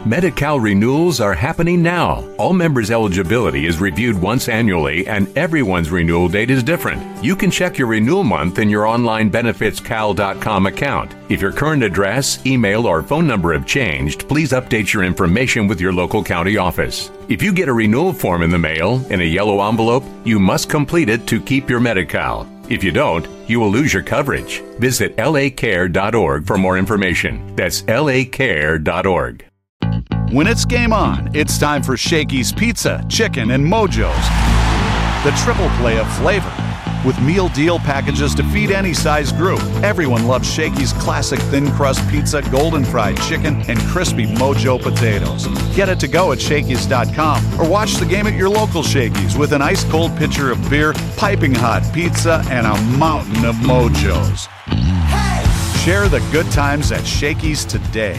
Medi-Cal renewals are happening now. All members' eligibility is reviewed once annually, and everyone's renewal date is different. You can check your renewal month in your online benefitscal.com account. If your current address, email, or phone number have changed, please update your information with your local county office. If you get a renewal form in the mail in a yellow envelope, you must complete it to keep your Medi-Cal. If you don't, you will lose your coverage. Visit lacare.org for more information. That's lacare.org. When it's game on, it's time for Shakey's Pizza, Chicken, and Mojo's. The triple play of flavor. With meal deal packages to feed any size group. Everyone loves Shakey's classic thin crust pizza, golden fried chicken, and crispy Mojo potatoes. Get it to go at Shakey's.com or watch the game at your local Shakey's with an ice cold pitcher of beer, piping hot pizza, and a mountain of Mojos. Hey! Share the good times at Shakey's today.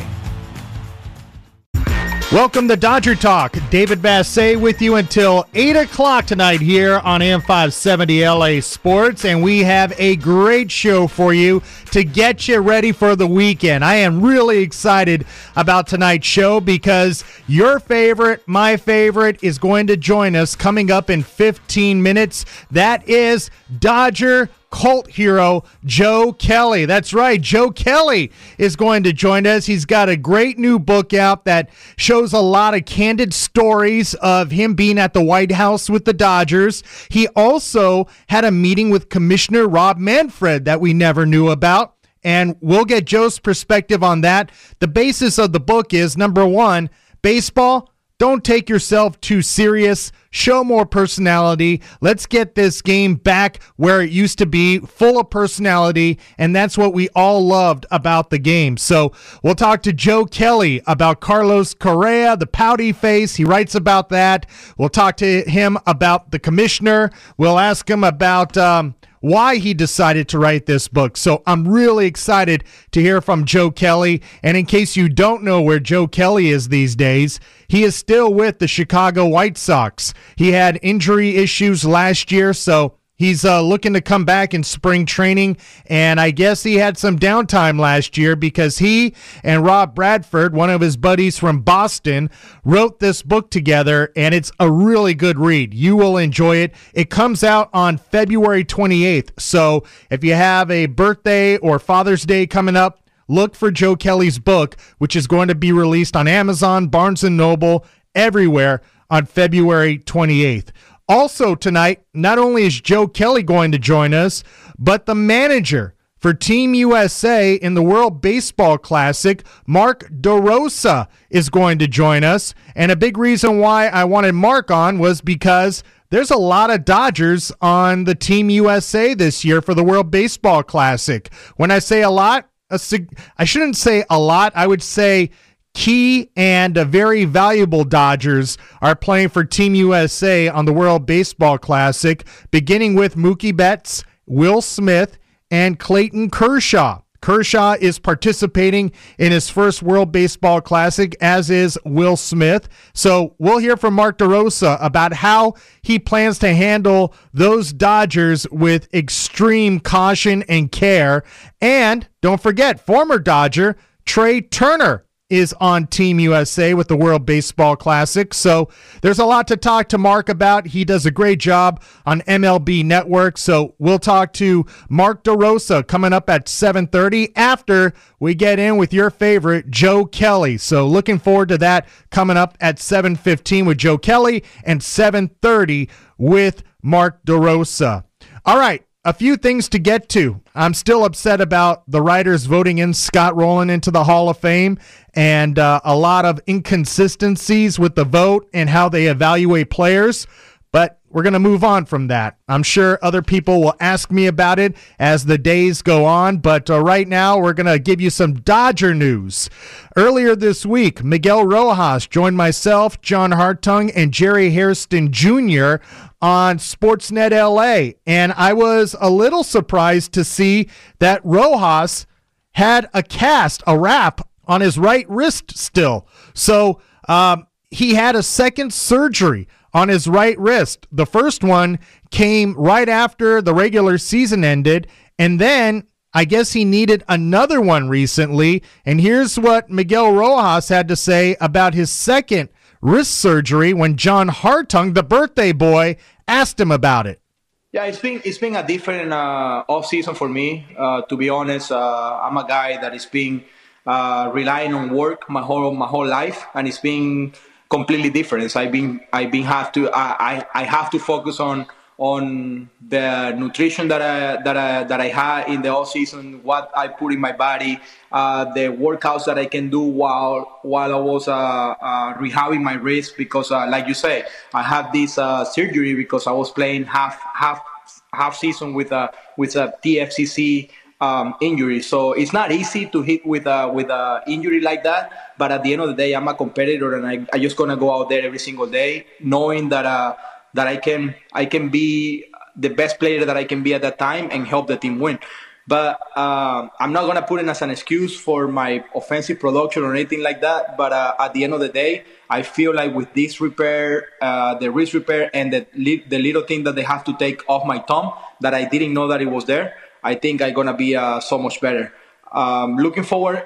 Welcome to Dodger Talk. David Bassett with you until 8 o'clock tonight here on AM 570 LA Sports, and we have a great show for you to get you ready for the weekend. I am really excited about tonight's show because your favorite, my favorite, is going to join us coming up in 15 minutes. That is Dodger cult hero Joe Kelly. That's right, Joe Kelly is going to join us. He's got a great new book out that shows a lot of candid stories of him being at the White House with the Dodgers. He also had a meeting with Commissioner Rob Manfred that we never knew about, and we'll get Joe's perspective on that. The basis of the book is, number one, baseball, don't take yourself too serious. Show more personality. Let's get this game back where it used to be, full of personality, and that's what we all loved about the game. So we'll talk to Joe Kelly about Carlos Correa, the pouty face. He writes about that. We'll talk to him about the commissioner. We'll ask him about why he decided to write this book. So I'm really excited to hear from Joe Kelly. And in case you don't know where Joe Kelly is these days, he is still with the Chicago White Sox. He had injury issues last year, so he's looking to come back in spring training, and I guess he had some downtime last year because he and Rob Bradford, one of his buddies from Boston, wrote this book together, and it's a really good read. You will enjoy it. It comes out on February 28th, so if you have a birthday or Father's Day coming up, look for Joe Kelly's book, which is going to be released on Amazon, Barnes & Noble, everywhere on February 28th. Also tonight, not only is Joe Kelly going to join us, but the manager for Team USA in the World Baseball Classic, Mark DeRosa, is going to join us. And a big reason why I wanted Mark on was because there's a lot of Dodgers on the Team USA this year for the World Baseball Classic. When I say a lot, I shouldn't say a lot. I would say key and very valuable Dodgers are playing for Team USA on the World Baseball Classic, beginning with Mookie Betts, Will Smith, and Clayton Kershaw. Kershaw is participating in his first World Baseball Classic, as is Will Smith. So we'll hear from Mark DeRosa about how he plans to handle those Dodgers with extreme caution and care. And don't forget, former Dodger Trey Turner is on Team USA with the World Baseball Classic. So there's a lot to talk to Mark about. He does a great job on MLB Network. So we'll talk to Mark DeRosa coming up at 7:30 after we get in with your favorite, Joe Kelly. So looking forward to that coming up at 7:15 with Joe Kelly and 7:30 with Mark DeRosa. All right. A few things to get to. I'm still upset about the writers voting in Scott Rowland into the Hall of Fame, and a lot of inconsistencies with the vote and how they evaluate players. But we're going to move on from that. I'm sure other people will ask me about it as the days go on, but right now we're going to give you some Dodger news. Earlier this week, Miguel Rojas joined myself, John Hartung, and Jerry Hairston Jr. on Sportsnet LA, and I was a little surprised to see that Rojas had a cast, a wrap on his right wrist still. So he had a second surgery on his right wrist. The first one came right after the regular season ended, and then I guess he needed another one recently. And here's what Miguel Rojas had to say about his second wrist surgery when John Hartung, the birthday boy, asked him about it. Yeah, it's been a different off season for me. To be honest, I'm a guy that is being relying on work my whole life, and it's been completely different. So I have to focus on the nutrition that I had in the off season, what I put in my body, the workouts that I can do while I was rehabbing my wrist, because like you say, I had this surgery because I was playing half season with a TFCC injury. So it's not easy to hit with a injury like that. But at the end of the day, I'm a competitor, and I just gonna go out there every single day, knowing that I can be the best player that I can be at that time and help the team win. But I'm not going to put it as an excuse for my offensive production or anything like that. But at the end of the day, I feel like with this repair, the wrist repair, and the little thing that they have to take off my thumb that I didn't know that it was there, I think I'm going to be so much better. Looking forward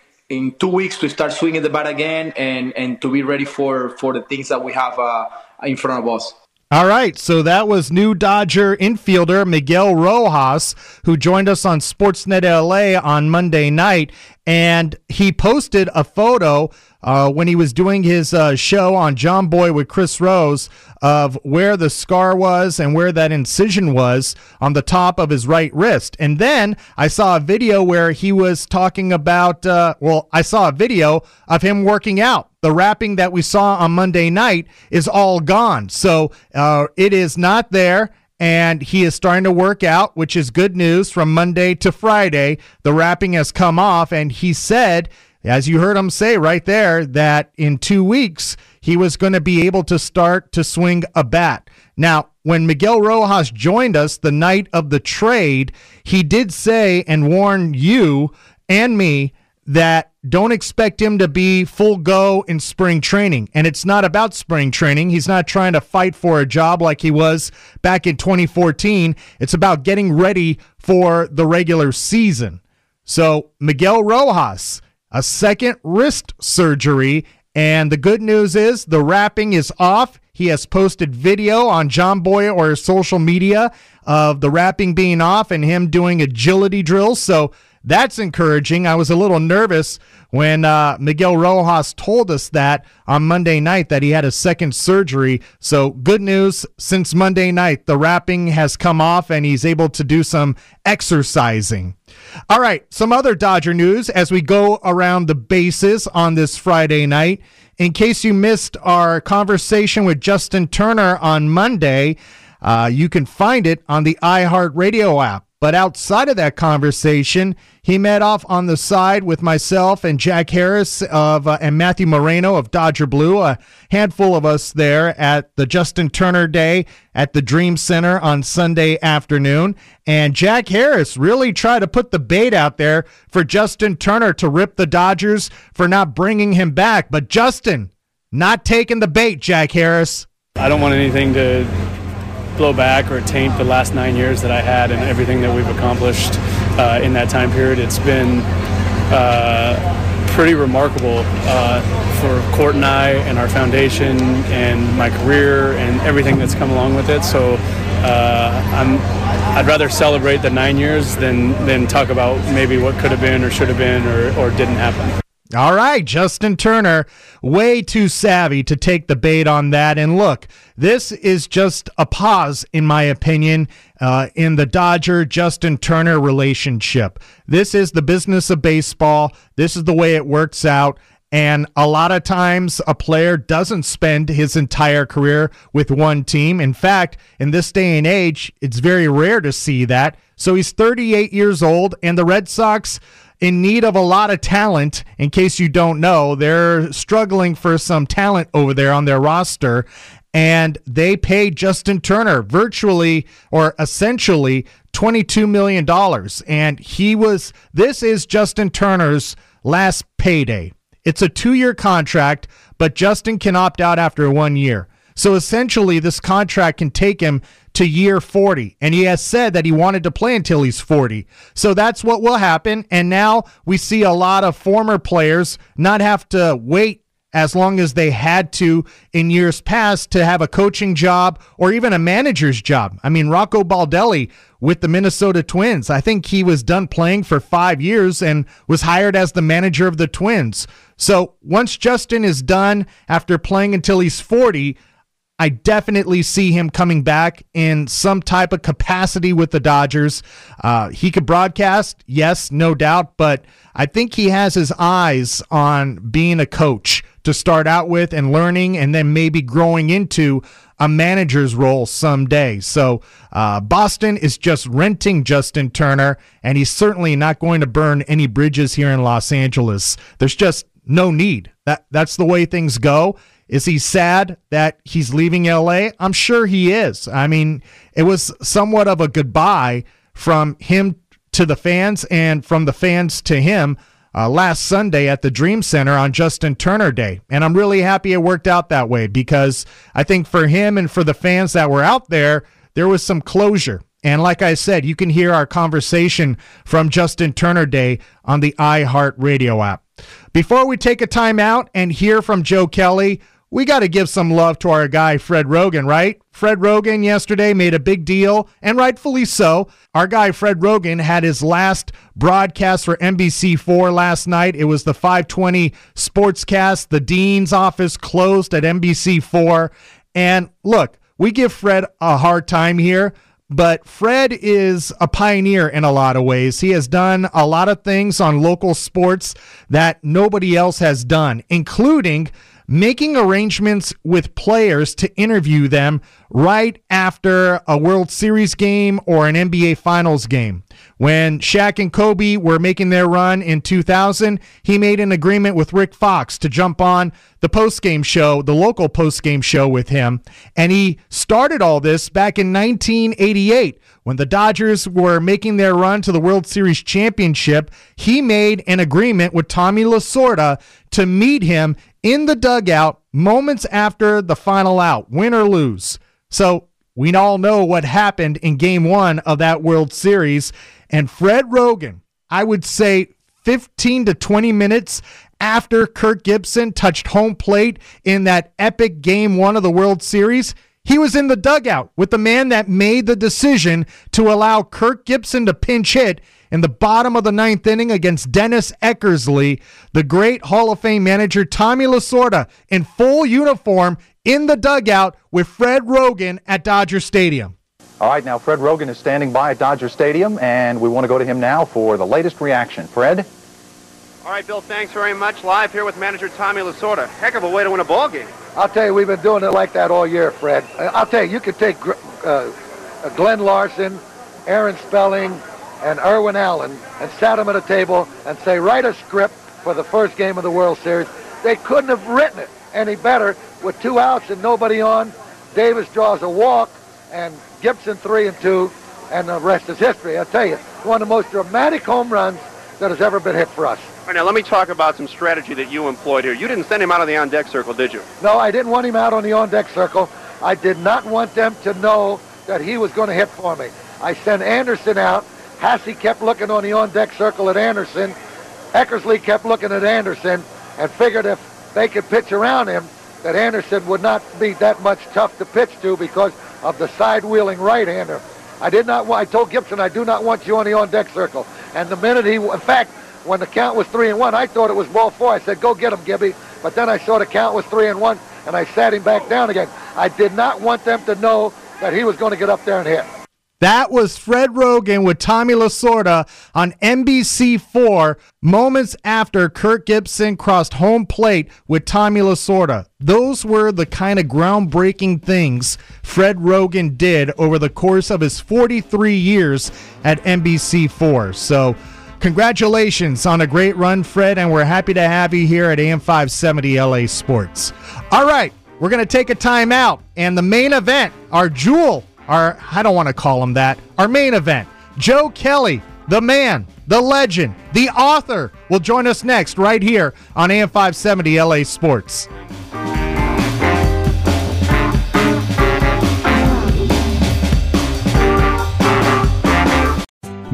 in 2 weeks to start swinging the bat again and to be ready for the things that we have in front of us. All right, so that was new Dodger infielder Miguel Rojas, who joined us on Sportsnet LA on Monday night, and he posted a photo when he was doing his show on John Boy with Chris Rose of where the scar was and where that incision was on the top of his right wrist. And then I saw a video where he was talking about, I saw a video of him working out. The wrapping that we saw on Monday night is all gone. So it is not there, and he is starting to work out, which is good news. From Monday to Friday, the wrapping has come off, and he said, as you heard him say right there, that in 2 weeks he was going to be able to start to swing a bat. Now, when Miguel Rojas joined us the night of the trade, he did say and warn you and me that don't expect him to be full go in spring training. And it's not about spring training. He's not trying to fight for a job like he was back in 2014. It's about getting ready for the regular season. So Miguel Rojas, a second wrist surgery, and the good news is the wrapping is off. He has posted video on John Boy or social media of the wrapping being off and him doing agility drills. So that's encouraging. I was a little nervous when Miguel Rojas told us that on Monday night that he had a second surgery. So good news, since Monday night, the wrapping has come off and he's able to do some exercising. All right, some other Dodger news as we go around the bases on this Friday night. In case you missed our conversation with Justin Turner on Monday, you can find it on the iHeartRadio app. But outside of that conversation, he met off on the side with myself and Jack Harris and Matthew Moreno of Dodger Blue, a handful of us there at the Justin Turner Day at the Dream Center on Sunday afternoon. And Jack Harris really tried to put the bait out there for Justin Turner to rip the Dodgers for not bringing him back. But Justin, not taking the bait, Jack Harris. I don't want anything to blow back or taint the last 9 years that I had and everything that we've accomplished in that time period. It's been pretty remarkable for Court and I and our foundation and my career and everything that's come along with it. So I'd rather celebrate the 9 years than talk about maybe what could have been or should have been or didn't happen. All right, Justin Turner, way too savvy to take the bait on that. And look, this is just a pause, in my opinion, in the Dodger-Justin Turner relationship. This is the business of baseball. This is the way it works out. And a lot of times a player doesn't spend his entire career with one team. In fact, in this day and age, it's very rare to see that. So he's 38 years old, and the Red Sox, in need of a lot of talent. In case you don't know, they're struggling for some talent over there on their roster, and they paid Justin Turner virtually or essentially $22 million. And this is Justin Turner's last payday. It's a 2-year contract, but Justin can opt out after 1 year. So essentially, this contract can take him to year 40, and he has said that he wanted to play until he's 40. So that's what will happen, and now we see a lot of former players not have to wait as long as they had to in years past to have a coaching job or even a manager's job. I mean, Rocco Baldelli with the Minnesota Twins, I think he was done playing for 5 years and was hired as the manager of the Twins. So once Justin is done after playing until he's 40, I definitely see him coming back in some type of capacity with the Dodgers. He could broadcast, yes, no doubt, but I think he has his eyes on being a coach to start out with and learning and then maybe growing into a manager's role someday. So Boston is just renting Justin Turner, and he's certainly not going to burn any bridges here in Los Angeles. There's just no need. That's the way things go. Is he sad that he's leaving LA? I'm sure he is. I mean, it was somewhat of a goodbye from him to the fans and from the fans to him last Sunday at the Dream Center on Justin Turner Day. And I'm really happy it worked out that way, because I think for him and for the fans that were out there, there was some closure. And like I said, you can hear our conversation from Justin Turner Day on the iHeartRadio app. Before we take a time out and hear from Joe Kelly, we got to give some love to our guy, Fred Roggin, right? Fred Roggin yesterday made a big deal, and rightfully so. Our guy, Fred Roggin, had his last broadcast for NBC4 last night. It was the 520 Sportscast. The Dean's office closed at NBC4. And look, we give Fred a hard time here, but Fred is a pioneer in a lot of ways. He has done a lot of things on local sports that nobody else has done, including making arrangements with players to interview them right after a World Series game or an NBA Finals game. When Shaq and Kobe were making their run in 2000, he made an agreement with Rick Fox to jump on the postgame show, the local postgame show with him. And he started all this back in 1988 when the Dodgers were making their run to the World Series championship. He made an agreement with Tommy Lasorda to meet him in the dugout moments after the final out, win or lose. So we all know what happened in Game 1 of that World Series. And Fred Roggin, I would say 15 to 20 minutes after Kirk Gibson touched home plate in that epic Game 1 of the World Series, he was in the dugout with the man that made the decision to allow Kirk Gibson to pinch hit in the bottom of the ninth inning against Dennis Eckersley. The great Hall of Fame manager Tommy Lasorda in full uniform in the dugout with Fred Roggin at Dodger Stadium. All right, now Fred Roggin is standing by at Dodger Stadium, and we want to go to him now for the latest reaction. Fred? All right, Bill, thanks very much. Live here with manager Tommy Lasorda. Heck of a way to win a ball game. I'll tell you, we've been doing it like that all year, Fred. I'll tell you, you could take Glenn Larson, Aaron Spelling, and Irwin Allen and sat them at a table and say, write a script for the first game of the World Series. They couldn't have written it any better with 2 outs and nobody on. Davis draws a walk, and Gibson 3-2, and the rest is history. I'll tell you, one of the most dramatic home runs that has ever been hit for us. All right, now let me talk about some strategy that you employed here. You didn't send him out on the on-deck circle, did you? No, I didn't want him out on the on-deck circle. I did not want them to know that he was going to hit for me. I sent Anderson out. Hasse kept looking on the on-deck circle at Anderson. Eckersley kept looking at Anderson and figured if they could pitch around him, that Anderson would not be that much tough to pitch to because of the side-wheeling right-hander. I told Gibson, I do not want you on the on-deck circle. And the minute in fact, when the count was 3-1, I thought it was ball 4. I said, go get him, Gibby. But then I saw the count was 3-1, and I sat him back down again. I did not want them to know that he was going to get up there and hit. That was Fred Roggin with Tommy Lasorda on NBC4 moments after Kirk Gibson crossed home plate with Tommy Lasorda. Those were the kind of groundbreaking things Fred Roggin did over the course of his 43 years at NBC4. So congratulations on a great run, Fred, and we're happy to have you here at AM 570 LA Sports. All right, we're going to take a time out, and the main event, our jewel, I don't want to call him that, our main event, Joe Kelly, the man, the legend, the author, will join us next right here on AM 570 LA Sports.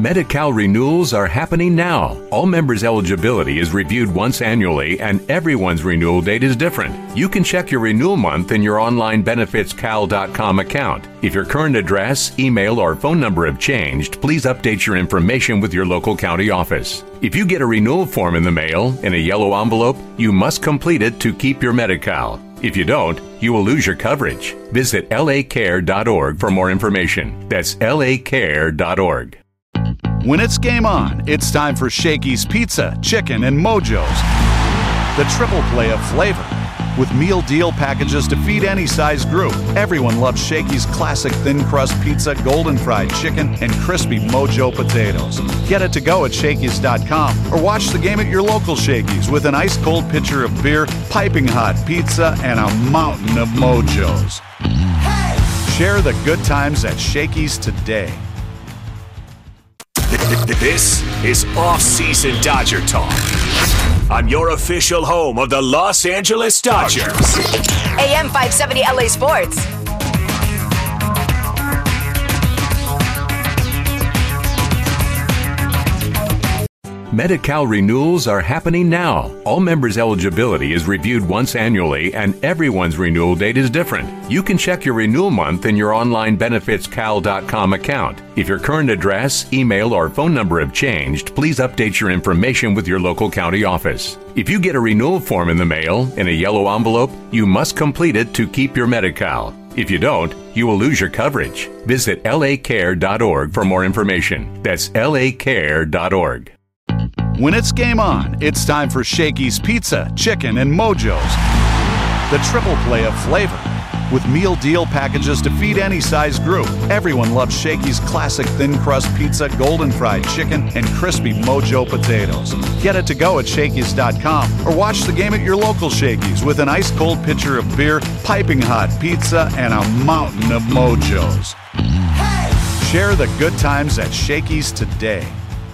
Medi-Cal renewals are happening now. All members' eligibility is reviewed once annually, and everyone's renewal date is different. You can check your renewal month in your online benefitscal.com account. If your current address, email, or phone number have changed, please update your information with your local county office. If you get a renewal form in the mail in a yellow envelope, you must complete it to keep your Medi-Cal. If you don't, you will lose your coverage. Visit lacare.org for more information. That's lacare.org. When it's game on, it's time for Shakey's Pizza, Chicken, and Mojo's. The triple play of flavor. With meal deal packages to feed any size group, everyone loves Shakey's classic thin crust pizza, golden fried chicken, and crispy Mojo potatoes. Get it to go at Shakey's.com or watch the game at your local Shakey's with an ice cold pitcher of beer, piping hot pizza, and a mountain of Mojos. Share the good times at Shakey's today. This is Off-Season Dodger Talk on your official home of the Los Angeles Dodgers. AM 570 LA Sports. Medi-Cal renewals are happening now. All members' eligibility is reviewed once annually, and everyone's renewal date is different. You can check your renewal month in your online benefitscal.com account. If your current address, email, or phone number have changed, please update your information with your local county office. If you get a renewal form in the mail in a yellow envelope, you must complete it to keep your Medi-Cal. If you don't, you will lose your coverage. Visit lacare.org for more information. That's lacare.org. When it's game on, it's time for Shakey's Pizza, Chicken, and Mojo's. The triple play of flavor. With meal deal packages to feed any size group, everyone loves Shakey's classic thin crust pizza, golden fried chicken, and crispy Mojo potatoes. Get it to go at Shakey's.com or watch the game at your local Shakey's with an ice cold pitcher of beer, piping hot pizza, and a mountain of Mojos. Share the good times at Shakey's today.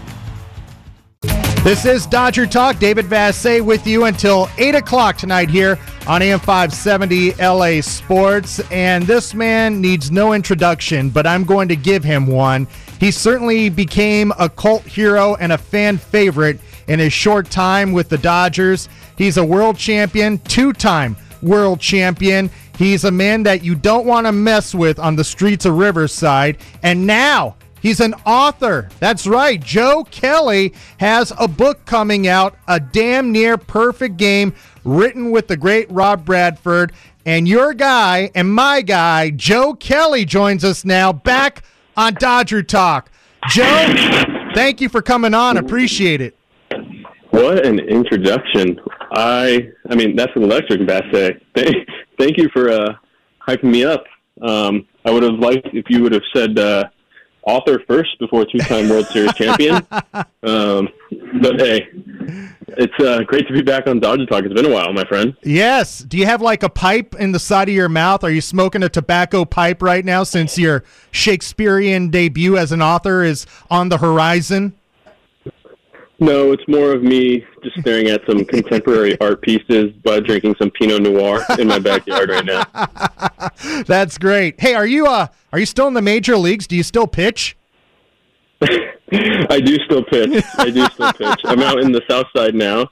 This is Dodger Talk. David Vassay with you until 8 o'clock tonight here on AM 570 LA Sports. And this man needs no introduction, but I'm going to give him one. He certainly became a cult hero and a fan favorite in his short time with the Dodgers. He's a world champion, two-time world champion. He's a man that you don't want to mess with on the streets of Riverside. And now he's an author. That's right. Joe Kelly has a book coming out, A Damn Near Perfect Game, written with the great Rob Bradford. And your guy and my guy, Joe Kelly, joins us now back on Dodger Talk. Joe, thank you for coming on. Appreciate it. What an introduction. I mean, that's electric, Vassay. Thank you for hyping me up. I would have liked if you would have said author first before two-time World Series champion. But hey, it's great to be back on Dodger Talk. It's been a while, my friend. Yes. Do you have like a pipe in the side of your mouth? Are you smoking a tobacco pipe right now since your Shakespearean debut as an author is on the horizon? No, it's more of me just staring at some contemporary art pieces by drinking some Pinot Noir in my backyard right now. That's great. Hey, are you still in the major leagues? Do you still pitch? I do still pitch. I'm out in the South Side now.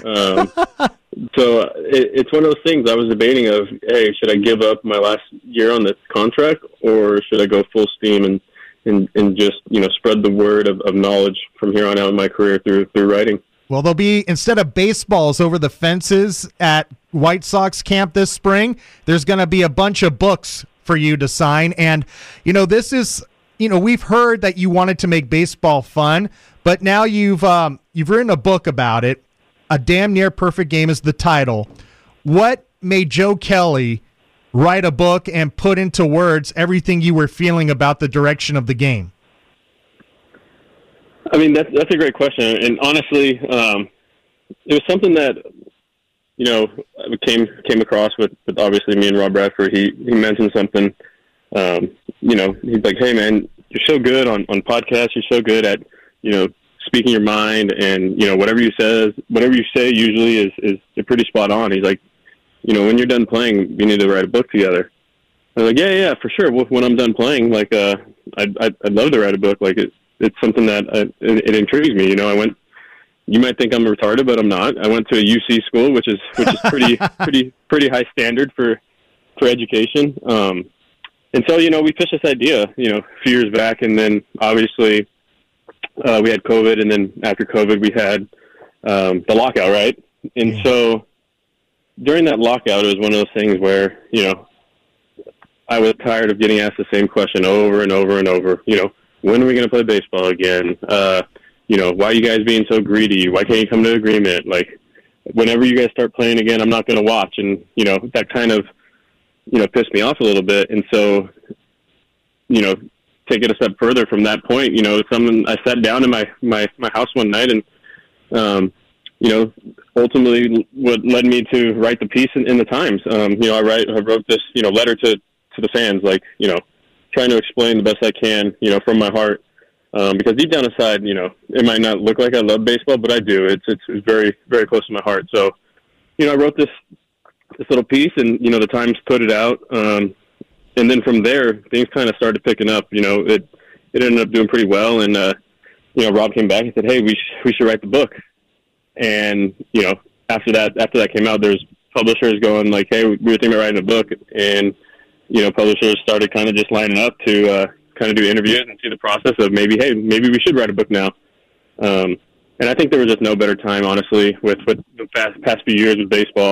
So it's one of those things I was debating of, hey, should I give up my last year on this contract or should I go full steam and just, spread the word of knowledge from here on out in my career through writing? Well, there'll be, instead of baseballs over the fences at White Sox camp this spring, there's going to be a bunch of books for you to sign. And, this is, we've heard that you wanted to make baseball fun, but now you've written a book about it. A Damn Near Perfect Game is the title. What made Joe Kelly write a book and put into words everything you were feeling about the direction of the game? I mean, that's a great question. And honestly, it was something that, came across with obviously me and Rob Bradford. He mentioned something, he's like, hey man, you're so good on podcasts. You're so good at, speaking your mind and, whatever you say usually is pretty spot on. He's like, when you're done playing, you need to write a book together. I was like, yeah, for sure. When I'm done playing, like, I'd love to write a book. Like, it's something that it intrigues me. You know, you might think I'm retarded, but I'm not. I went to a UC school, which is pretty high standard for education. And so, you know, we pitched this idea, you know, a few years back, and then obviously we had COVID, and then after COVID we had the lockout, right? And so during that lockout, it was one of those things where, you know, I was tired of getting asked the same question over and over and over. You know, when are we going to play baseball again? You know, why are you guys being so greedy? Why can't you come to an agreement? Like, whenever you guys start playing again, I'm not going to watch. And, you know, that kind of, you know, pissed me off a little bit. And so, you know, take it a step further from that point, you know, I sat down in my house one night and, you know, ultimately what led me to write the piece in the Times. You know, I wrote this, you know, letter to the fans, like, you know, trying to explain the best I can, you know, from my heart. Because deep down inside, you know, it might not look like I love baseball, but I do. It's very, very close to my heart. So, you know, I wrote this little piece, and, you know, the Times put it out. And then from there, things kind of started picking up. You know, it ended up doing pretty well. And, you know, Rob came back and said, hey, we should write the book. And, you know, after that came out, there's publishers going like, hey, we were thinking about writing a book. And, you know, publishers started kind of just lining up to kind of do interviews and see the process of maybe we should write a book now. And I think there was just no better time, honestly, with the past few years with baseball.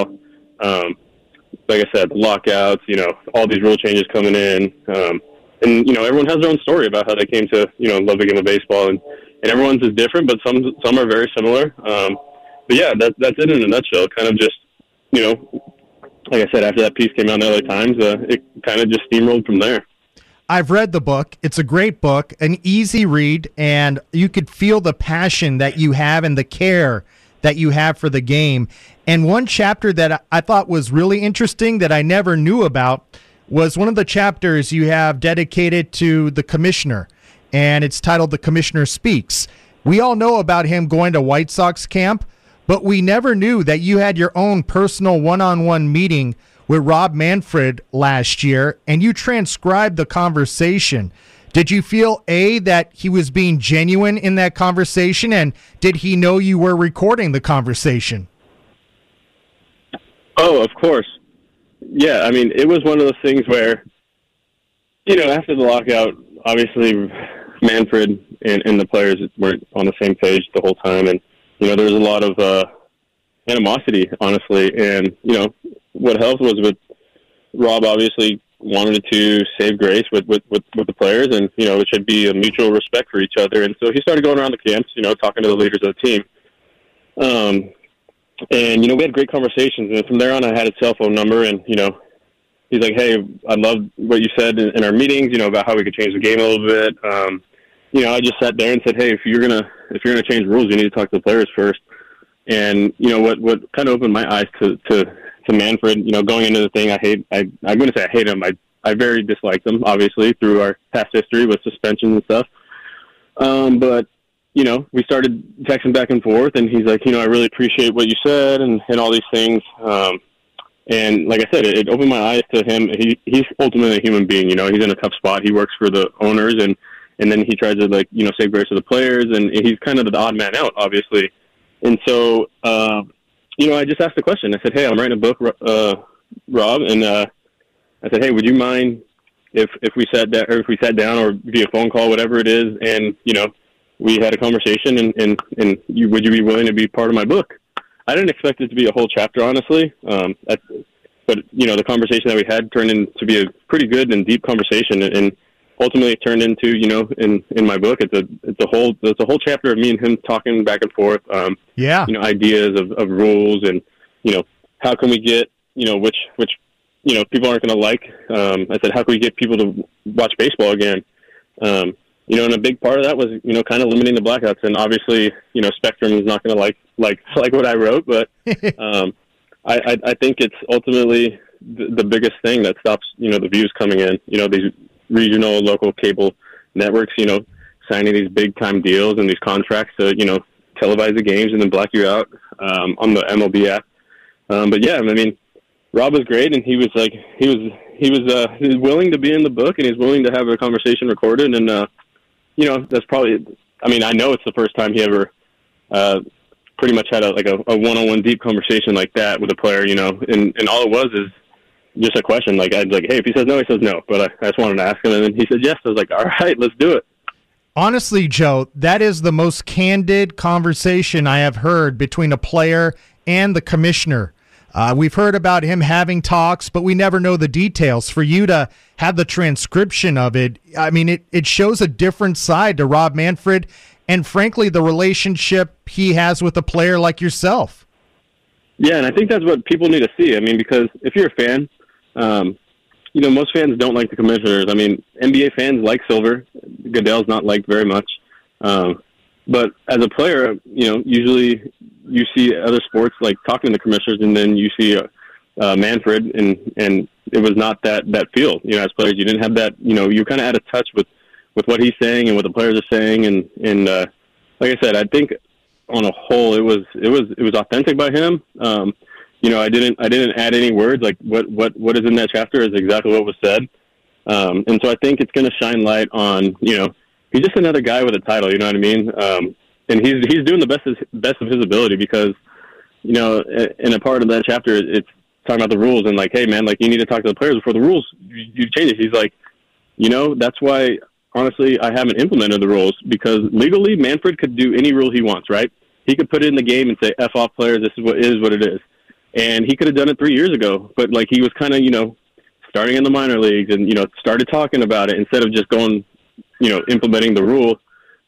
Like I said, lockouts, you know, all these rule changes coming in. And, you know, everyone has their own story about how they came to, you know, love the game of baseball. And everyone's is different, but some are very similar. But, yeah, that's it in a nutshell. Kind of just, you know, like I said, after that piece came out in the LA Times, it kind of just steamrolled from there. I've read the book. It's a great book, an easy read, and you could feel the passion that you have and the care that you have for the game. And one chapter that I thought was really interesting that I never knew about was one of the chapters you have dedicated to the commissioner, and it's titled The Commissioner Speaks. We all know about him going to White Sox camp, but we never knew that you had your own personal one-on-one meeting with Rob Manfred last year, and you transcribed the conversation. Did you feel, A, that he was being genuine in that conversation, and did he know you were recording the conversation? Oh, of course. Yeah, I mean, it was one of those things where, you know, after the lockout, obviously Manfred and the players weren't on the same page the whole time, and, you know, there was a lot of animosity, honestly, and, you know, what helped was with Rob obviously wanted to save grace with the players, and, you know, it should be a mutual respect for each other. And so he started going around the camps, you know, talking to the leaders of the team. And, you know, we had great conversations, and from there on I had his cell phone number, and, you know, he's like, hey, I love what you said in our meetings, you know, about how we could change the game a little bit. You know, I just sat there and said, hey, if you're gonna change rules, you need to talk to the players first. And, you know, what kind of opened my eyes to Manfred, you know, going into the thing, I'm going to say I hate him. I very disliked him, obviously, through our past history with suspensions and stuff. But, you know, we started texting back and forth, and he's like, you know, I really appreciate what you said and all these things. And like I said, it opened my eyes to him. He's ultimately a human being, you know, he's in a tough spot. He works for the owners, and then he tries to, like, you know, save grace of the players, and he's kind of the odd man out, obviously. And so, you know, I just asked the question. I said, hey, I'm writing a book, Rob, and I said, hey, would you mind if we sat down or via phone call, whatever it is, and, you know, we had a conversation, and would you be willing to be part of my book? I didn't expect it to be a whole chapter, honestly, but, you know, the conversation that we had turned into be a pretty good and deep conversation, and ultimately it turned into, you know, in my book, it's a whole chapter of me and him talking back and forth. You know, ideas of rules, and, you know, how can we get, you know, which you know, people aren't going to like. I said, how can we get people to watch baseball again? You know, and a big part of that was, you know, kind of limiting the blackouts. And obviously, you know, Spectrum is not going to like what I wrote, but I think it's ultimately the biggest thing that stops, you know, the views coming in. You know, these regional, local cable networks, you know, signing these big-time deals and these contracts to, you know, televise the games and then black you out on the MLB app. But yeah, I mean, Rob was great, and he was willing to be in the book, and he's willing to have a conversation recorded. And that's probably. I mean, I know it's the first time he ever pretty much had a one-on-one deep conversation like that with a player. And all it was is just a question. Like, I'd like, hey, if he says no, he says no. But I just wanted to ask him, and then he said yes. I was like, all right, let's do it. Honestly, Joe, that is the most candid conversation I have heard between a player and the commissioner. We've heard about him having talks, but we never know the details. For you to have the transcription of it, I mean, it shows a different side to Rob Manfred and, frankly, the relationship he has with a player like yourself. Yeah, and I think that's what people need to see. I mean, because if you're a fan, most fans don't like the commissioners. I mean, NBA fans like Silver. Goodell's not liked very much. But as a player, usually you see other sports like talking to the commissioners, and then you see Manfred, and it was not that feel. As players, you didn't have that. You're kind of out of touch with what he's saying and what the players are saying, and like I said, I think on a whole it was authentic by him. I didn't add any words. Like what is in that chapter is exactly what was said, and so I think it's going to shine light on he's just another guy with a title. You know what I mean? And he's doing the best of his ability because in a part of that chapter it's talking about the rules and like, hey man, like you need to talk to the players before the rules you change it. He's like, that's why honestly I haven't implemented the rules, because legally Manfred could do any rule he wants, right? He could put it in the game and say F off players, this is what it is. And he could have done it 3 years ago, but like he was kind of, starting in the minor leagues and, started talking about it instead of just going, implementing the rule.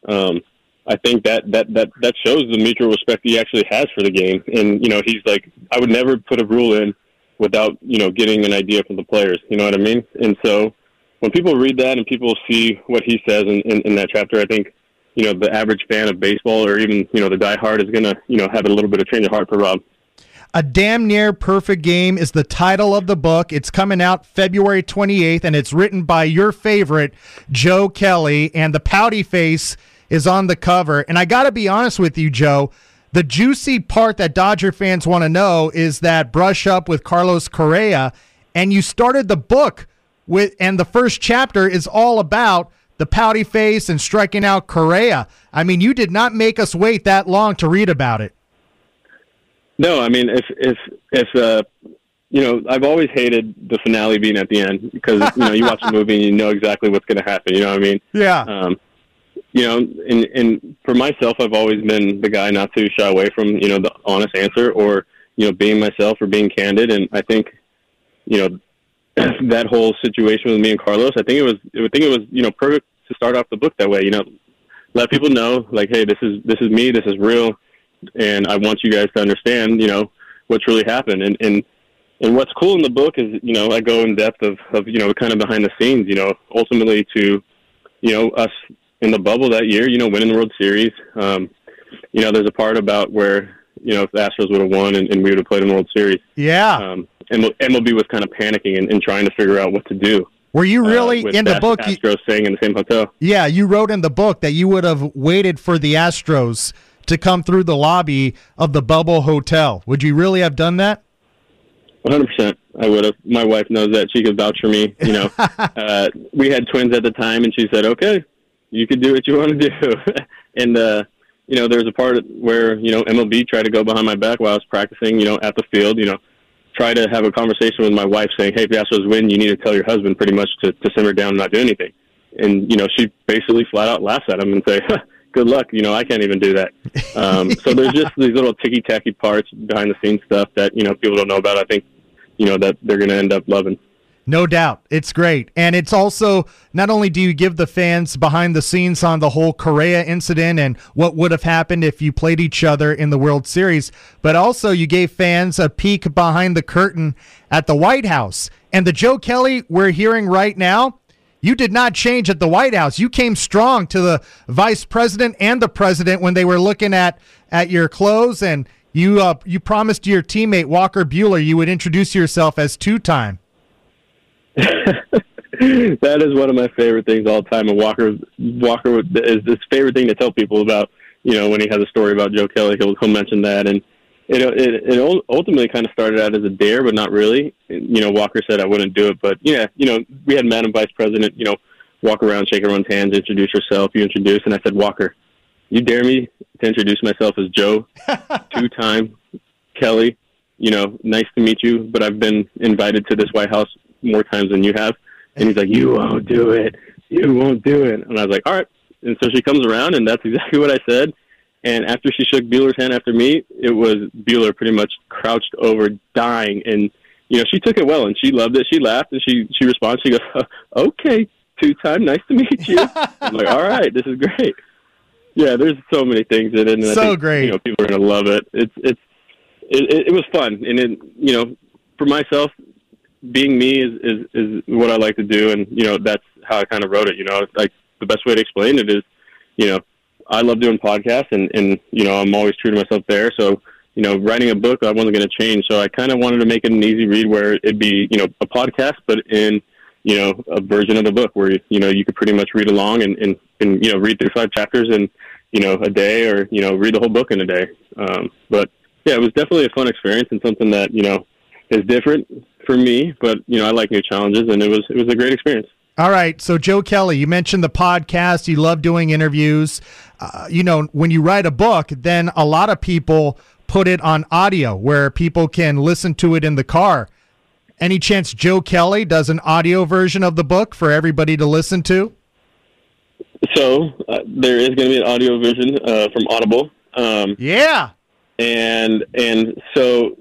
I think that shows the mutual respect he actually has for the game. And, he's like, I would never put a rule in without, getting an idea from the players. You know what I mean? And so when people read that and people see what he says in that chapter, I think, the average fan of baseball or even, the diehard is going to, have a little bit of change of heart for Rob. A Damn Near Perfect Game is the title of the book. It's coming out February 28th, and it's written by your favorite, Joe Kelly, and the pouty face is on the cover. And I got to be honest with you, Joe, the juicy part that Dodger fans want to know is that brush up with Carlos Correa, and you started the book with, and the first chapter is all about the pouty face and striking out Correa. I mean, you did not make us wait that long to read about it. No, I mean, if I've always hated the finale being at the end because, you watch a movie and you know exactly what's going to happen, you know what I mean? Yeah. And for myself, I've always been the guy not to shy away from, the honest answer or, being myself or being candid. And I think, that whole situation with me and Carlos, I think it was perfect to start off the book that way, let people know like, hey, this is me, this is real. And I want you guys to understand, what's really happened. And what's cool in the book is, I go in depth of kind of behind the scenes, ultimately to, us in the bubble that year, winning the World Series. There's a part about where, if the Astros would have won and we would have played in the World Series. Yeah. MLB was kind of panicking and trying to figure out what to do. Were you really in the book? Astros staying in the same hotel. Yeah, you wrote in the book that you would have waited for the Astros to come through the lobby of the bubble hotel. Would you really have done that? 100%. I would have. My wife knows that. She could vouch for me. We had twins at the time, and she said, okay, you could do what you want to do. And, there was a part where, MLB tried to go behind my back while I was practicing, at the field, try to have a conversation with my wife saying, hey, if the Astros win, you need to tell your husband pretty much to simmer down and not do anything. And, she basically flat out laughs at him and say, good luck, I can't even do that. So there's just these little ticky-tacky parts, behind-the-scenes stuff that, people don't know about. I think, that they're going to end up loving. No doubt. It's great. And it's also, not only do you give the fans behind the scenes on the whole Correa incident and what would have happened if you played each other in the World Series, but also you gave fans a peek behind the curtain at the White House. And the Joe Kelly we're hearing right now, you did not change at the White House. You came strong to the vice president and the president when they were looking at your clothes, and you promised your teammate Walker Buehler you would introduce yourself as two-time. That is one of my favorite things all the time. And Walker is his favorite thing to tell people about. When he has a story about Joe Kelly, he'll mention that. And it ultimately kind of started out as a dare, but not really. Walker said I wouldn't do it, but we had Madam Vice President, walk around, shake everyone's hands, introduce yourself. You introduce, and I said, Walker, you dare me to introduce myself as Joe, two-time Kelly. Nice to meet you, but I've been invited to this White House more times than you have. And he's like, you won't do it. You won't do it. And I was like, all right. And so she comes around, and that's exactly what I said. And after she shook Bueller's hand after me, it was Bueller pretty much crouched over, dying. And, she took it well, and she loved it. She laughed, and she responded. She goes, okay, two-time, nice to meet you. I'm like, all right, this is great. Yeah, there's so many things in it. And so I think, great. People are going to love it. It was fun. And, for myself, being me is what I like to do. And, that's how I kind of wrote it. Like the best way to explain it is, I love doing podcasts and I'm always true to myself there. So, writing a book, I wasn't going to change. So I kind of wanted to make it an easy read where it'd be, a podcast, but in, a version of the book where, you could pretty much read along and read through 5 chapters in, a day or, read the whole book in a day. But yeah, it was definitely a fun experience and something that, is different for me, but, I like new challenges, and it was a great experience. All right. So, Joe Kelly, you mentioned the podcast. You love doing interviews. When you write a book, then a lot of people put it on audio where people can listen to it in the car. Any chance Joe Kelly does an audio version of the book for everybody to listen to? So, there is going to be an audio version from Audible. Yeah. And so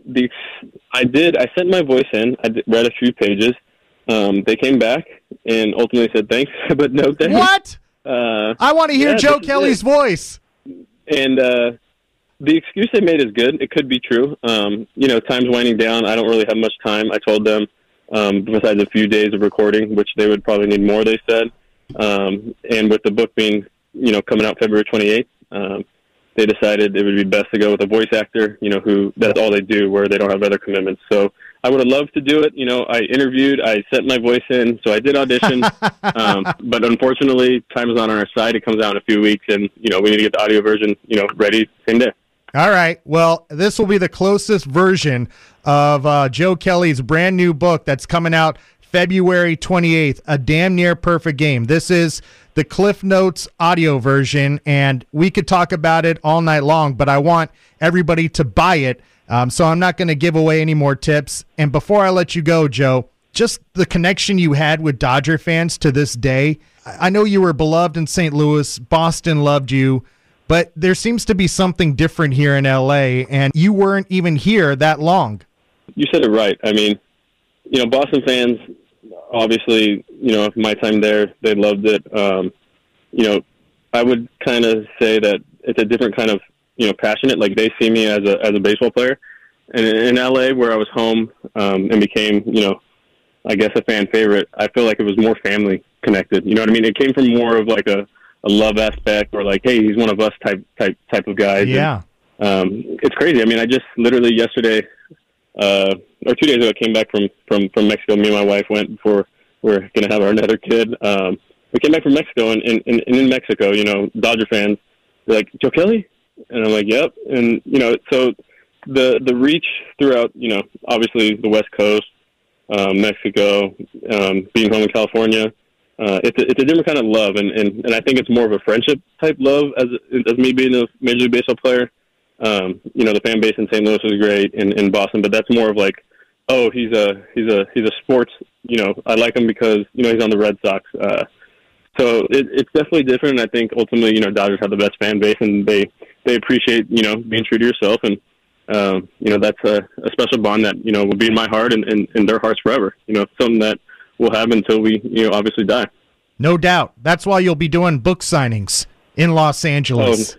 I sent my voice in. I read a few pages. They came back and ultimately said thanks, but no thanks. What? I want to hear Joe Kelly's voice. And the excuse they made is good. It could be true. Time's winding down. I don't really have much time. I told them, besides a few days of recording, which they would probably need more, they said. And with the book being, coming out February 28th, they decided it would be best to go with a voice actor, who that's all they do, where they don't have other commitments. So I would have loved to do it. I interviewed, I sent my voice in, so I did audition. But unfortunately, time is not on our side. It comes out in a few weeks, and, we need to get the audio version, ready same day. All right. Well, this will be the closest version of Joe Kelly's brand new book that's coming out February 28th, A Damn Near Perfect Game. This is the Cliff Notes audio version, and we could talk about it all night long, but I want everybody to buy it, so I'm not going to give away any more tips. And before I let you go, Joe, just the connection you had with Dodger fans to this day. I know you were beloved in St. Louis, Boston loved you, but there seems to be something different here in L.A., and you weren't even here that long. You said it right. I mean, Boston fans, obviously, my time there, they loved it. I would kind of say that it's a different kind of, passionate. Like, they see me as a baseball player. And in LA, where I was home, and became, I guess a fan favorite, I feel like it was more family connected. You know what I mean? It came from more of like a love aspect, or like, hey, he's one of us type of guys. Yeah. And, it's crazy. I mean, I just literally yesterday, or 2 days ago, I came back from Mexico. Me and my wife went before we're going to have another kid. We came back from Mexico, and in Mexico, Dodger fans, they're like, Joe Kelly? And I'm like, yep. And, so the reach throughout, obviously the West Coast, Mexico, being home in California, it's a different kind of love. And I think it's more of a friendship type love as me being a Major League Baseball player. The fan base in St. Louis is great, in Boston, but that's more of like, oh, he's a sports, I like him because, he's on the Red Sox. So it's definitely different. And I think ultimately, Dodgers have the best fan base, and they appreciate, being true to yourself. And, that's a special bond that, will be in my heart and in their hearts forever. Something that we'll have until we, obviously die. No doubt. That's why you'll be doing book signings in Los Angeles.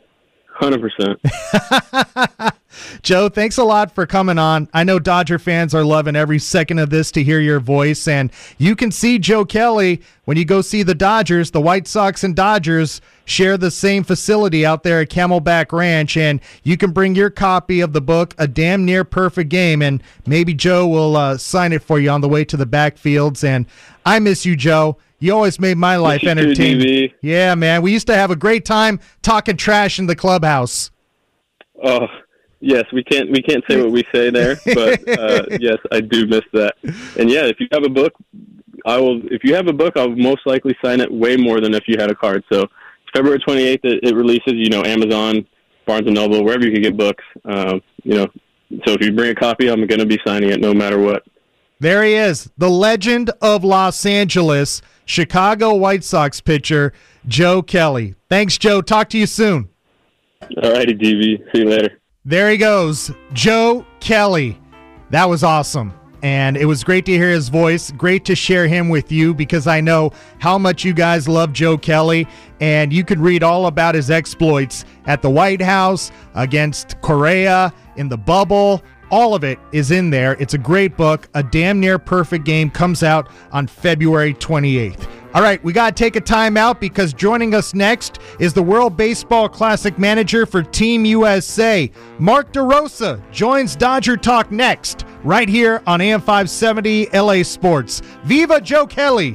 100%. Joe, thanks a lot for coming on. I know Dodger fans are loving every second of this to hear your voice, and you can see Joe Kelly when you go see the Dodgers. The White Sox and Dodgers share the same facility out there at Camelback Ranch, and you can bring your copy of the book, A Damn Near Perfect Game, and maybe Joe will sign it for you on the way to the backfields. And I miss you, Joe. You always made my life entertaining. Yeah, man. We used to have a great time talking trash in the clubhouse. Oh, yes. We can't say what we say there, but yes, I do miss that. And yeah, if you have a book, I will. If you have a book, I'll most likely sign it way more than if you had a card. So February 28th, it releases. Amazon, Barnes and Noble, wherever you can get books. So if you bring a copy, I'm going to be signing it no matter what. There he is, the legend of Los Angeles, Chicago White Sox pitcher, Joe Kelly. Thanks, Joe. Talk to you soon. All righty, DB. See you later. There he goes, Joe Kelly. That was awesome. And it was great to hear his voice. Great to share him with you because I know how much you guys love Joe Kelly. And you can read all about his exploits at the White House, against Correa, in the bubble. All of it is in there. It's a great book. A Damn Near Perfect Game comes out on February 28th. All right, we got to take a time out because joining us next is the World Baseball Classic manager for Team USA. Mark DeRosa joins Dodger Talk next, right here on AM 570 LA Sports. Viva Joe Kelly!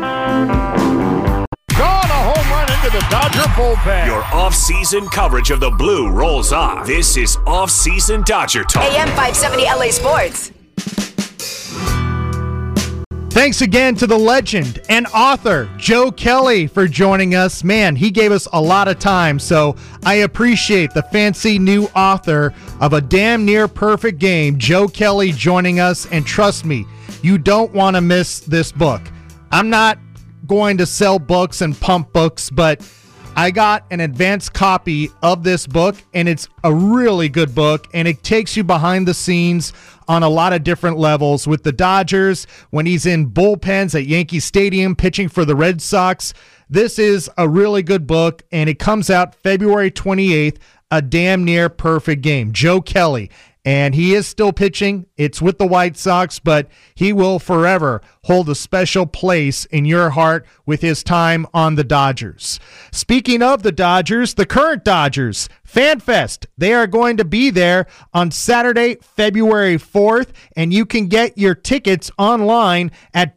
Gone, a home run into the Dodger bullpen. Your off-season coverage of the Blue rolls on. This is Off-Season Dodger Talk. AM 570 LA Sports. Thanks again to the legend and author, Joe Kelly, for joining us. Man, he gave us a lot of time, so I appreciate the fancy new author of A Damn Near Perfect Game, Joe Kelly, joining us. And trust me, you don't want to miss this book. I'm not going to sell books and pump books, but I got an advanced copy of this book, and it's a really good book, and it takes you behind the scenes on a lot of different levels with the Dodgers when he's in bullpens at Yankee Stadium pitching for the Red Sox. This is a really good book, and it comes out February 28th, A Damn Near Perfect Game. Joe Kelly. And he is still pitching. It's with the White Sox, but he will forever hold a special place in your heart with his time on the Dodgers. Speaking of the Dodgers, the current Dodgers, FanFest, they are going to be there on Saturday, February 4th, and you can get your tickets online at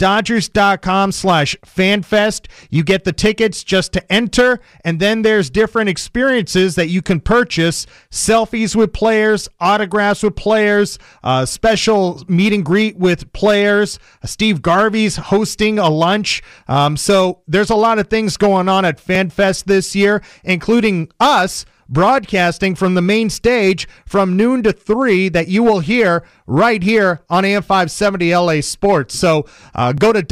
Dodgers.com/FanFest. You get the tickets just to enter, and then there's different experiences that you can purchase, selfies with players, autographs with players, special meet and greet with players. Steve Garvey's hosting a lunch. So there's a lot of things going on at FanFest this year, including us broadcasting from the main stage from noon to 3 that you will hear right here on AM 570 LA Sports. So go to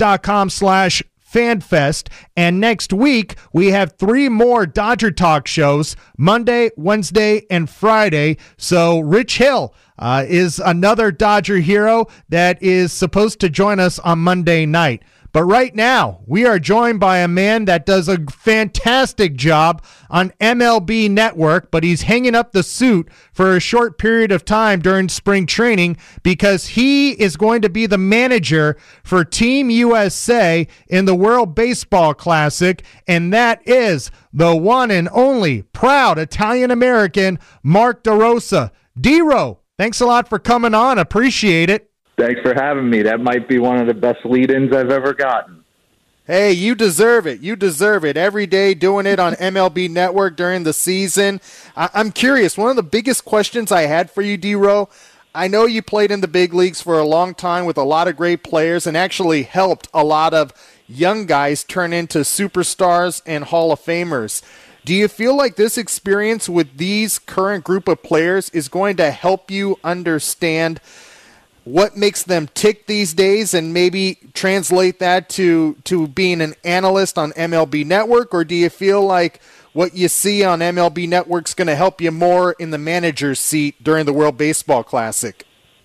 Dodgers.com/FanFest, and next week we have 3 more Dodger Talk shows, Monday, Wednesday, and Friday. So Rich Hill is another Dodger hero that is supposed to join us on Monday night. But right now, we are joined by a man that does a fantastic job on MLB Network, but he's hanging up the suit for a short period of time during spring training because he is going to be the manager for Team USA in the World Baseball Classic, and that is the one and only proud Italian-American Mark DeRosa. D-Ro, thanks a lot for coming on. Appreciate it. Thanks for having me. That might be one of the best lead-ins I've ever gotten. Hey, you deserve it. You deserve it. Every day doing it on MLB Network during the season. I'm curious. One of the biggest questions I had for you, D-Ro, I know you played in the big leagues for a long time with a lot of great players and actually helped a lot of young guys turn into superstars and Hall of Famers. Do you feel like this experience with these current group of players is going to help you understand what makes them tick these days and maybe translate that to being an analyst on MLB Network? Or do you feel like what you see on MLB Network is going to help you more in the manager's seat during the World Baseball Classic?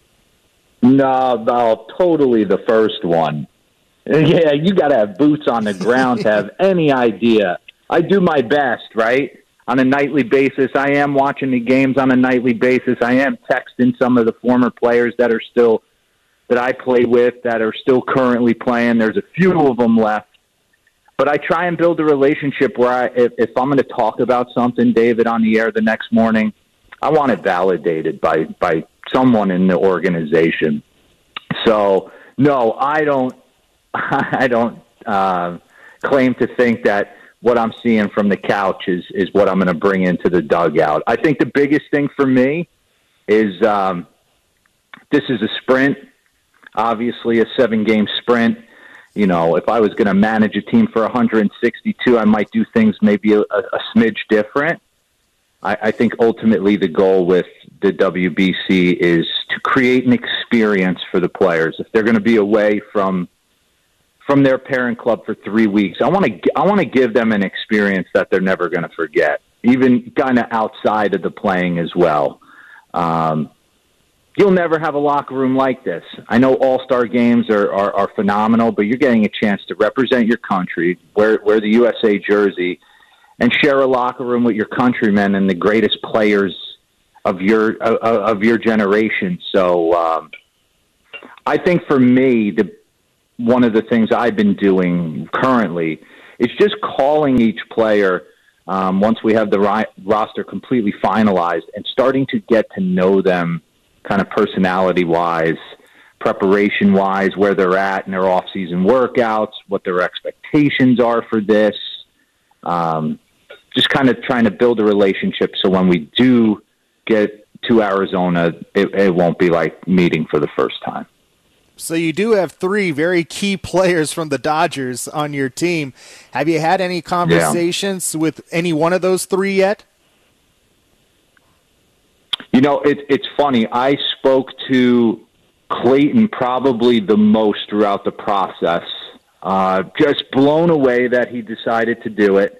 No, totally the first one. Yeah, you got to have boots on the ground to have any idea. I do my best, right? On a nightly basis. I am watching the games on a nightly basis. I am texting some of the former players that I play with that are still currently playing. There's a few of them left. But I try and build a relationship where if I'm going to talk about something, David, on the air the next morning, I want it validated by someone in the organization. So, no, I don't claim to think that what I'm seeing from the couch is what I'm going to bring into the dugout. I think the biggest thing for me is this is a sprint, obviously a 7-game sprint. You know, if I was going to manage a team for 162, I might do things maybe a smidge different. I think ultimately the goal with the WBC is to create an experience for the players. If they're going to be away from their parent club for 3 weeks, I want to give them an experience that they're never going to forget, even kind of outside of the playing as well. You'll never have a locker room like this. I know all-star games are phenomenal, but you're getting a chance to represent your country, wear the USA jersey, and share a locker room with your countrymen and the greatest players of your generation. So I think for me, one of the things I've been doing currently is just calling each player once we have the roster completely finalized and starting to get to know them kind of personality-wise, preparation-wise, where they're at in their off-season workouts, what their expectations are for this. Just kind of trying to build a relationship so when we do get to Arizona, it won't be like meeting for the first time. So you do have 3 very key players from the Dodgers on your team. Have you had any conversations with any one of those 3 yet? You know, it's funny. I spoke to Clayton probably the most throughout the process. Just blown away that he decided to do it.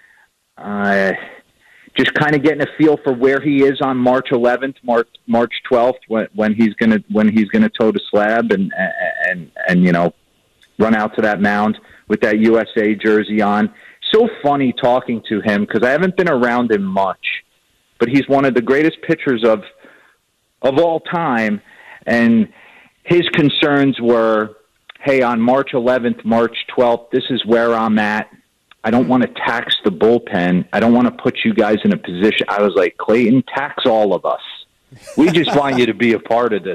Just kind of getting a feel for where he is on March 11th, March 12th, when he's gonna toe the slab and you know, run out to that mound with that USA jersey on. So funny talking to him because I haven't been around him much, but he's one of the greatest pitchers of all time, and his concerns were, hey, on March 11th, March 12th, this is where I'm at. I don't want to tax the bullpen. I don't want to put you guys in a position. I was like, Clayton, tax all of us. We just want you to be a part of this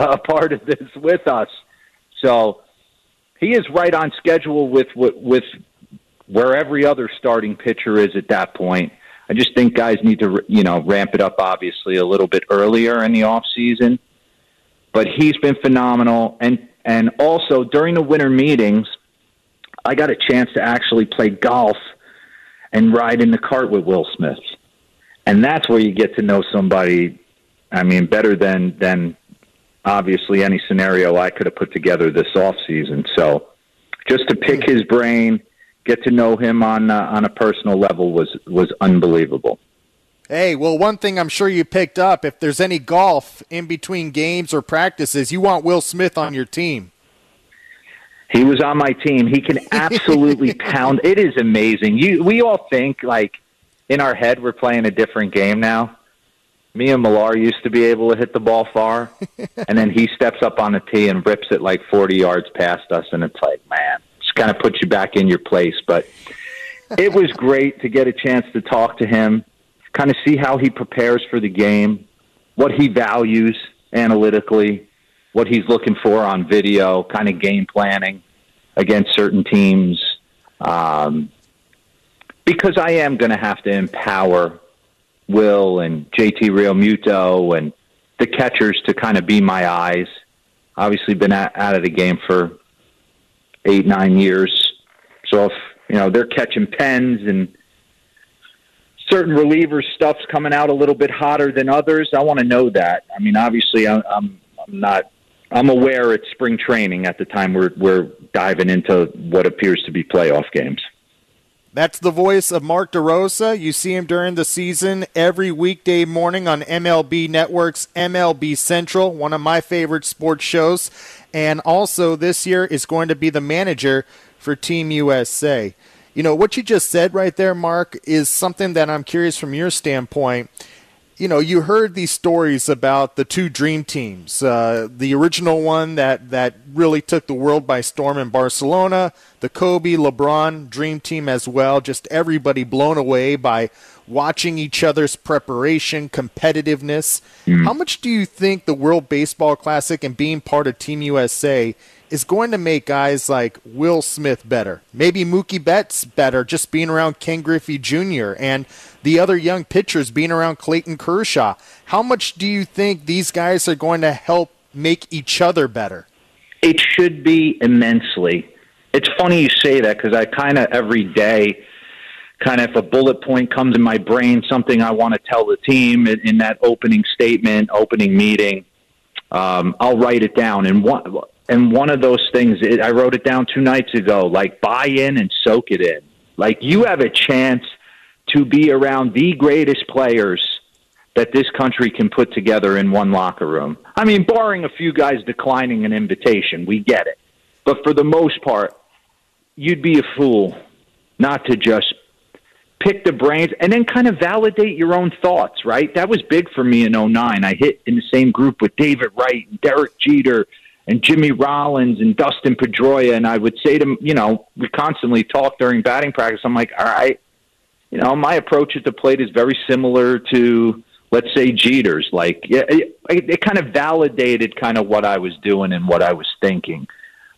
with us. So he is right on schedule with where every other starting pitcher is at that point. I just think guys need to, you know, ramp it up obviously a little bit earlier in the off season. But he's been phenomenal, and also during the winter meetings, I got a chance to actually play golf and ride in the cart with Will Smith. And that's where you get to know somebody, I mean, better than obviously any scenario I could have put together this offseason. So just to pick his brain, get to know him on a personal level was unbelievable. Hey, well, one thing I'm sure you picked up, if there's any golf in between games or practices, you want Will Smith on your team. He was on my team. He can absolutely pound. It is amazing. We all think, like, in our head we're playing a different game now. Me and Millar used to be able to hit the ball far, and then he steps up on the tee and rips it like 40 yards past us, and it's like, man, just kind of puts you back in your place. But it was great to get a chance to talk to him, kind of see how he prepares for the game, what he values analytically, what he's looking for on video, kind of game planning against certain teams. Because I am going to have to empower Will and JT Realmuto and the catchers to kind of be my eyes. Obviously been out of the game for 8-9 years. So if, you know, they're catching pens and certain relievers stuff's coming out a little bit hotter than others, I want to know that. I mean, obviously I'm aware it's spring training at the time we're diving into what appears to be playoff games. That's the voice of Mark DeRosa. You see him during the season every weekday morning on MLB Network's MLB Central, one of my favorite sports shows. And also this year is going to be the manager for Team USA. You know, what you just said right there, Mark, is something that I'm curious from your standpoint. You know, you heard these stories about the 2 dream teams, the original one that really took the world by storm in Barcelona, the Kobe, LeBron dream team as well, just everybody blown away by watching each other's preparation, competitiveness. How much do you think the World Baseball Classic and being part of Team USA is going to make guys like Will Smith better, maybe Mookie Betts better, just being around Ken Griffey Jr. and the other young pitchers being around Clayton Kershaw? How much do you think these guys are going to help make each other better? It should be immensely. It's funny you say that because I kind of every day, kind of if a bullet point comes in my brain, something I want to tell the team in that opening statement, opening meeting, I'll write it down. And one of those things, I wrote it down 2 nights ago, like buy in and soak it in. Like you have a chance to be around the greatest players that this country can put together in one locker room. I mean, barring a few guys declining an invitation, we get it. But for the most part, you'd be a fool not to just pick the brains and then kind of validate your own thoughts, right? That was big for me in 2009. I hit in the same group with David Wright and Derek Jeter and Jimmy Rollins and Dustin Pedroia, and I would say to them, we constantly talk during batting practice. I'm like, all right, my approach at the plate is very similar to, let's say, Jeter's. Like, it kind of validated kind of what I was doing and what I was thinking.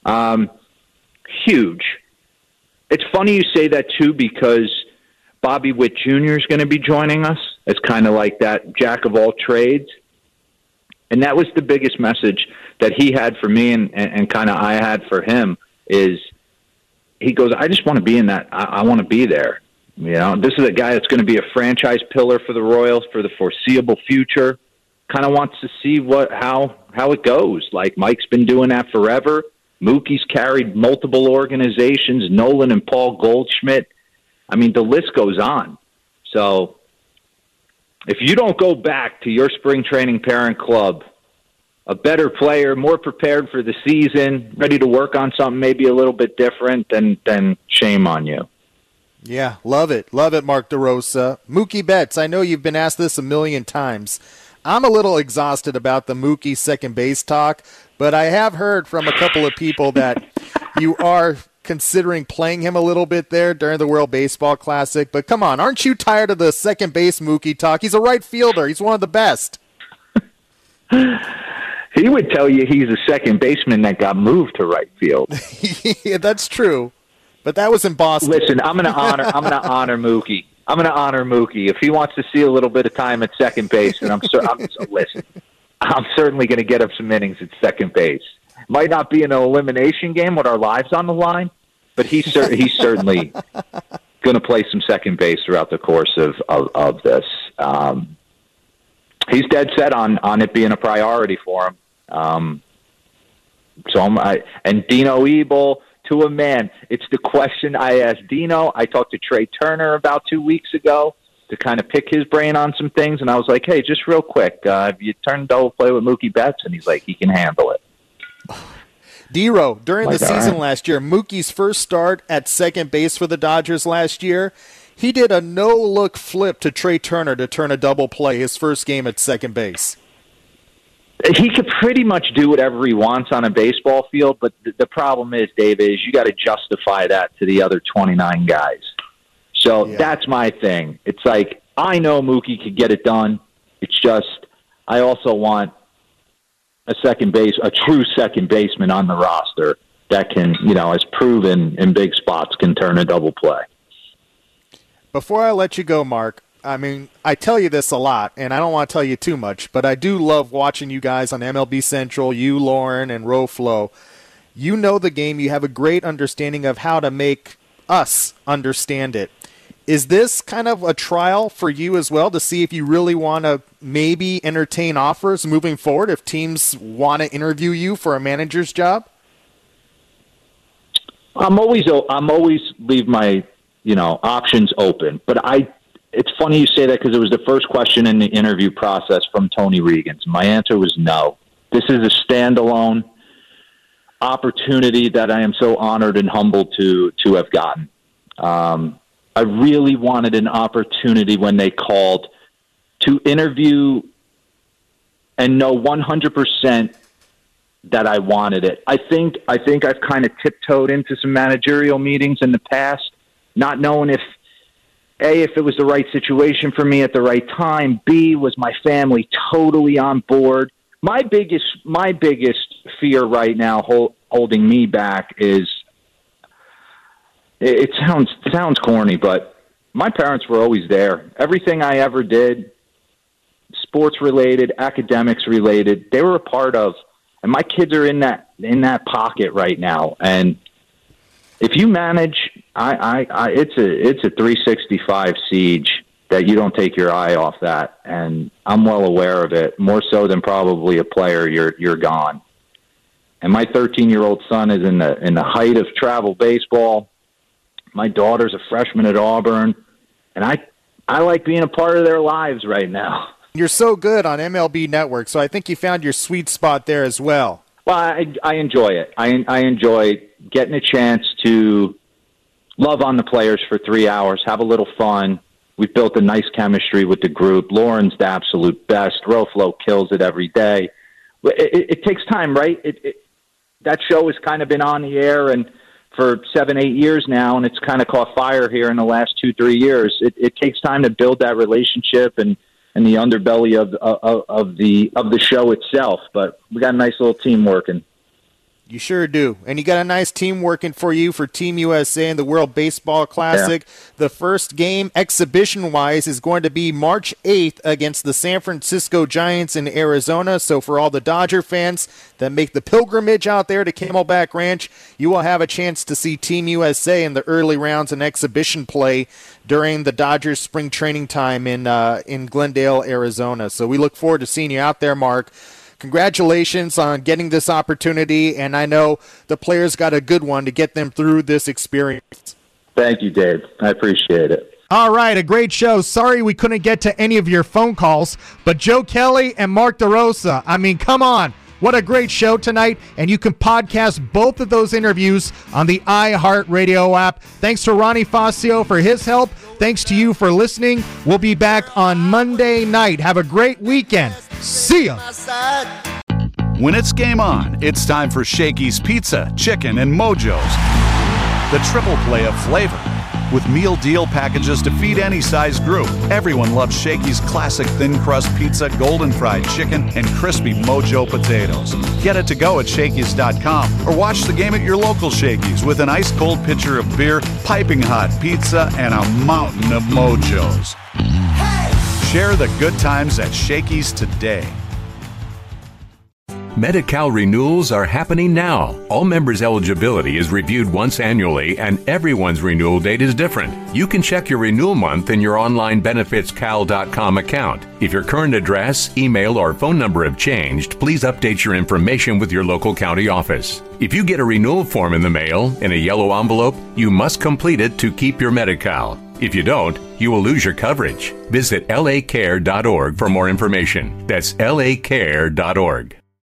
Huge. It's funny you say that, too, because Bobby Witt Jr. is going to be joining us as kind of like that jack of all trades. And that was the biggest message that he had for me and kind of I had for him is he goes, I just want to be in that. I want to be there. This is a guy that's going to be a franchise pillar for the Royals for the foreseeable future. Kind of wants to see how it goes. Like Mike's been doing that forever. Mookie's carried multiple organizations, Nolan and Paul Goldschmidt. I mean, the list goes on. So if you don't go back to your spring training parent club, a better player, more prepared for the season, ready to work on something maybe a little bit different, then shame on you. Yeah, love it. Love it, Mark DeRosa. Mookie Betts, I know you've been asked this a million times. I'm a little exhausted about the Mookie second base talk, but I have heard from a couple of people that you are considering playing him a little bit there during the World Baseball Classic. But come on, aren't you tired of the second base Mookie talk? He's a right fielder. He's one of the best. He would tell you he's a second baseman that got moved to right field. Yeah, that's true. But that was in Boston. Listen, I'm going to honor Mookie. I'm going to honor Mookie. If he wants to see a little bit of time at second base, and listen, I'm certainly going to get him some innings at second base. Might not be an elimination game with our lives on the line, but he's certainly going to play some second base throughout the course of this. He's dead set on it being a priority for him. And Dino Ebel, to a man, it's the question I asked Dino. I talked to Trey Turner about 2 weeks ago to kind of pick his brain on some things, and I was like, hey, just real quick, have you turned double play with Mookie Betts? And he's like, he can handle it. D-Row, during the season last year, Mookie's first start at second base for the Dodgers last year, he did a no-look flip to Trey Turner to turn a double play his first game at second base. He could pretty much do whatever he wants on a baseball field, but the problem is, Dave, is you got to justify that to the other 29 guys. So That's my thing. It's like, I know Mookie could get it done. It's just, I also want a true second baseman on the roster that can, has proven in big spots, can turn a double play. Before I let you go, Mark, I mean, I tell you this a lot, and I don't want to tell you too much, but I do love watching you guys on MLB Central, you, Lauren, and RoFlo. You know the game. You have a great understanding of how to make us understand it. Is this kind of a trial for you as well to see if you really want to maybe entertain offers moving forward if teams want to interview you for a manager's job? I'm always leave my, options open, but it's funny you say that because it was the first question in the interview process from Tony Reagans. My answer was no. This is a standalone opportunity that I am so honored and humbled to have gotten. I really wanted an opportunity when they called to interview and know 100% that I wanted it. I think I've kind of tiptoed into some managerial meetings in the past, not knowing if it was the right situation for me at the right time. B, was my family totally on board. My biggest fear right now holding me back is, it sounds corny, but my parents were always there. Everything I ever did, sports related, academics related, they were a part of. And my kids are in that pocket right now. And if you manage, it's a 365 siege that you don't take your eye off that, and I'm well aware of it. More so than probably a player, you're gone. And my 13-year-old son is in the height of travel baseball. My daughter's a freshman at Auburn, and I like being a part of their lives right now. You're so good on MLB Network, so I think you found your sweet spot there as well. Well, I enjoy it. I enjoy getting a chance to love on the players for 3 hours, have a little fun. We've built a nice chemistry with the group. Lauren's the absolute best. Roflo kills it every day. It takes time, right? That show has kind of been on the air and for 7-8 years now, and it's kind of caught fire here in the last 2-3 years. It takes time to build that relationship and the underbelly of the show itself. But we got a nice little team working. You sure do. And you got a nice team working for you for Team USA in the World Baseball Classic. Yeah. The first game, exhibition-wise, is going to be March 8th against the San Francisco Giants in Arizona. So for all the Dodger fans that make the pilgrimage out there to Camelback Ranch, you will have a chance to see Team USA in the early rounds and exhibition play during the Dodgers spring training time in Glendale, Arizona. So we look forward to seeing you out there, Mark. Congratulations on getting this opportunity, and I know the players got a good one to get them through this experience. Thank you, Dave. I appreciate it. All right, a great show. Sorry we couldn't get to any of your phone calls, but Joe Kelly and Mark DeRosa, I mean, come on. What a great show tonight, and you can podcast both of those interviews on the iHeartRadio app. Thanks to Ronnie Fascio for his help. Thanks to you for listening. We'll be back on Monday night. Have a great weekend. See ya. When it's game on, it's time for Shakey's Pizza, Chicken, and Mojo's. The triple play of flavor. With meal deal packages to feed any size group, everyone loves Shakey's classic thin crust pizza, golden fried chicken, and crispy Mojo potatoes. Get it to go at Shakey's.com or watch the game at your local Shakey's with an ice cold pitcher of beer, piping hot pizza, and a mountain of Mojos. Share the good times at Shakey's today. Medi-Cal renewals are happening now. All members' eligibility is reviewed once annually, and everyone's renewal date is different. You can check your renewal month in your online benefitscal.com account. If your current address, email, or phone number have changed, please update your information with your local county office. If you get a renewal form in the mail in a yellow envelope, you must complete it to keep your Medi-Cal. If you don't, you will lose your coverage. Visit lacare.org for more information. That's lacare.org.